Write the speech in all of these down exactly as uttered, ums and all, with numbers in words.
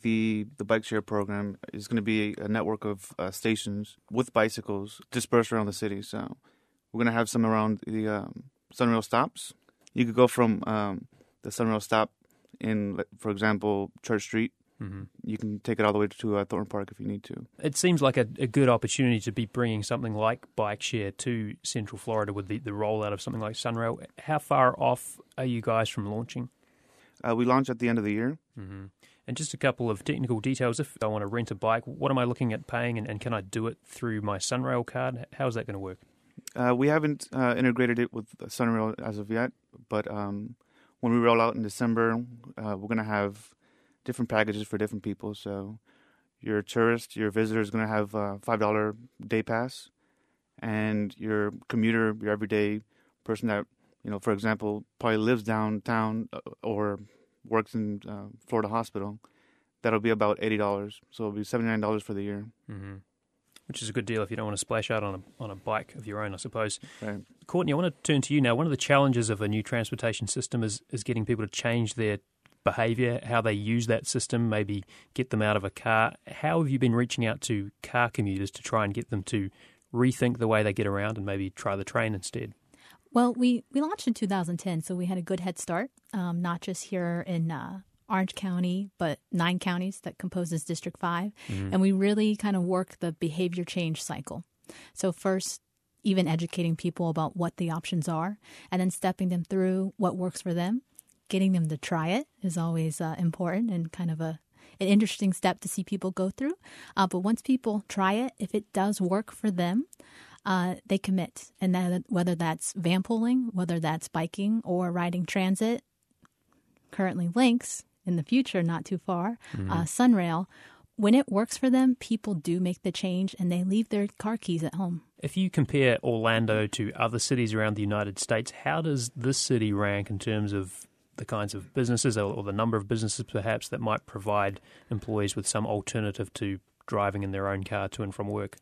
the, the bike share program is going to be a network of uh, stations with bicycles dispersed around the city. So we're going to have some around the um, Sunrail stops. You could go from um, the Sunrail stop in, for example, Church Street. Mm-hmm. You can take it all the way to uh, Thornton Park if you need to. It seems like a, a good opportunity to be bringing something like bike share to Central Florida with the, the rollout of something like Sunrail. How far off are you guys from launching? Uh, we launch at the end of the year. Mm-hmm. And just a couple of technical details. If I want to rent a bike, what am I looking at paying, and, and can I do it through my Sunrail card? How is that going to work? Uh, we haven't uh, integrated it with Sunrail as of yet, but um, when we roll out in December, uh, we're going to have different packages for different people. So your tourist, your visitor is going to have a five dollars day pass, and your commuter, your everyday person that, you know, for example, probably lives downtown or works in uh, Florida Hospital, that'll be about eighty dollars. So it'll be seventy-nine dollars for the year. Mm-hmm. Which is a good deal if you don't want to splash out on a on a bike of your own, I suppose. Right. Courtney, I want to turn to you now. One of the challenges of a new transportation system is, is getting people to change their behaviour, how they use that system, maybe get them out of a car. How have you been reaching out to car commuters to try and get them to rethink the way they get around and maybe try the train instead? Well, we, we launched in two thousand ten, so we had a good head start, um, not just here in uh, Orange County, but nine counties that composes District five. Mm-hmm. And we really kind of work the behavior change cycle. So first, even educating people about what the options are, and then stepping them through what works for them. Getting them to try it is always uh, important and kind of a an interesting step to see people go through. Uh, but once people try it, if it does work for them, uh, they commit. And that, whether that's van pooling, whether that's biking or riding transit, currently Lynx, in the future, not too far, mm-hmm. uh, Sunrail, when it works for them, people do make the change and they leave their car keys at home. If you compare Orlando to other cities around the United States, how does this city rank in terms of the kinds of businesses or the number of businesses perhaps that might provide employees with some alternative to driving in their own car to and from work?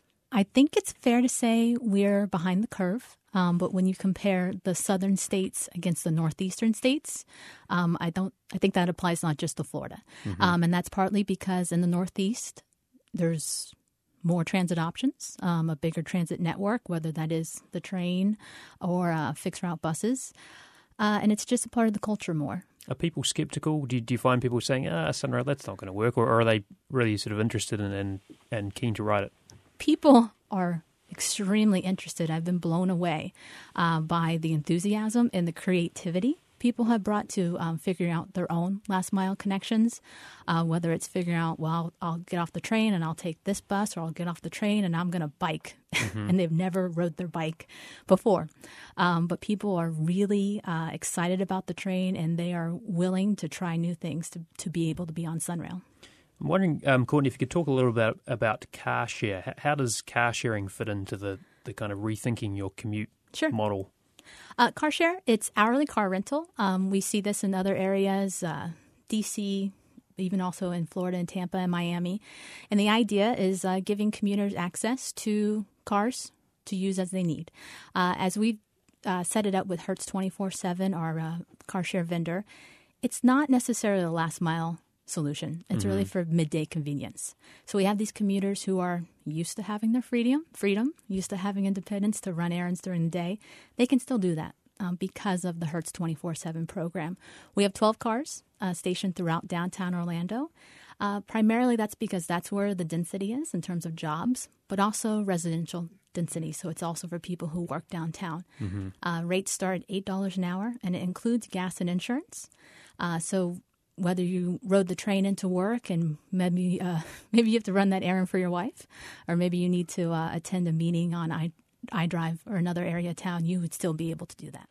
I think it's fair to say we're behind the curve. Um, but when you compare the southern states against the northeastern states, um, I don't. I think that applies not just to Florida. Mm-hmm. Um, and that's partly because in the Northeast, there's more transit options, um, a bigger transit network, whether that is the train or uh, fixed route buses. Uh, and it's just a part of the culture more. Are people skeptical? Do you, do you find people saying, ah, Sunrail, that's not going to work? Or, or are they really sort of interested in, and, and keen to ride it? People are extremely interested. I've been blown away uh, by the enthusiasm and the creativity people have brought to um, figuring out their own last mile connections, uh, whether it's figuring out, well, I'll, I'll get off the train and I'll take this bus, or I'll get off the train and I'm going to bike. Mm-hmm. And they've never rode their bike before. Um, but people are really uh, excited about the train, and they are willing to try new things to, to be able to be on Sunrail. I'm wondering, um, Courtney, if you could talk a little bit about, about car share. How does car sharing fit into the, the kind of rethinking your commute sure. model? Uh, car share, it's hourly car rental. Um, we see this in other areas, uh, D C, even also in Florida and Tampa and Miami. And the idea is uh, giving commuters access to cars to use as they need. Uh, as we've uh, set it up with Hertz twenty-four seven, our uh, car share vendor, it's not necessarily the last mile solution. It's mm-hmm. really for midday convenience. So we have these commuters who are used to having their freedom, freedom, used to having independence to run errands during the day. They can still do that um, because of the Hertz twenty-four seven program. We have twelve cars uh, stationed throughout downtown Orlando. Uh, primarily that's because that's where the density is in terms of jobs, but also residential density. So it's also for people who work downtown. Mm-hmm. Uh, rates start at eight dollars an hour, and it includes gas and insurance. Uh, so whether you rode the train into work and maybe uh, maybe you have to run that errand for your wife, or maybe you need to uh, attend a meeting on I, iDrive or another area of town, you would still be able to do that.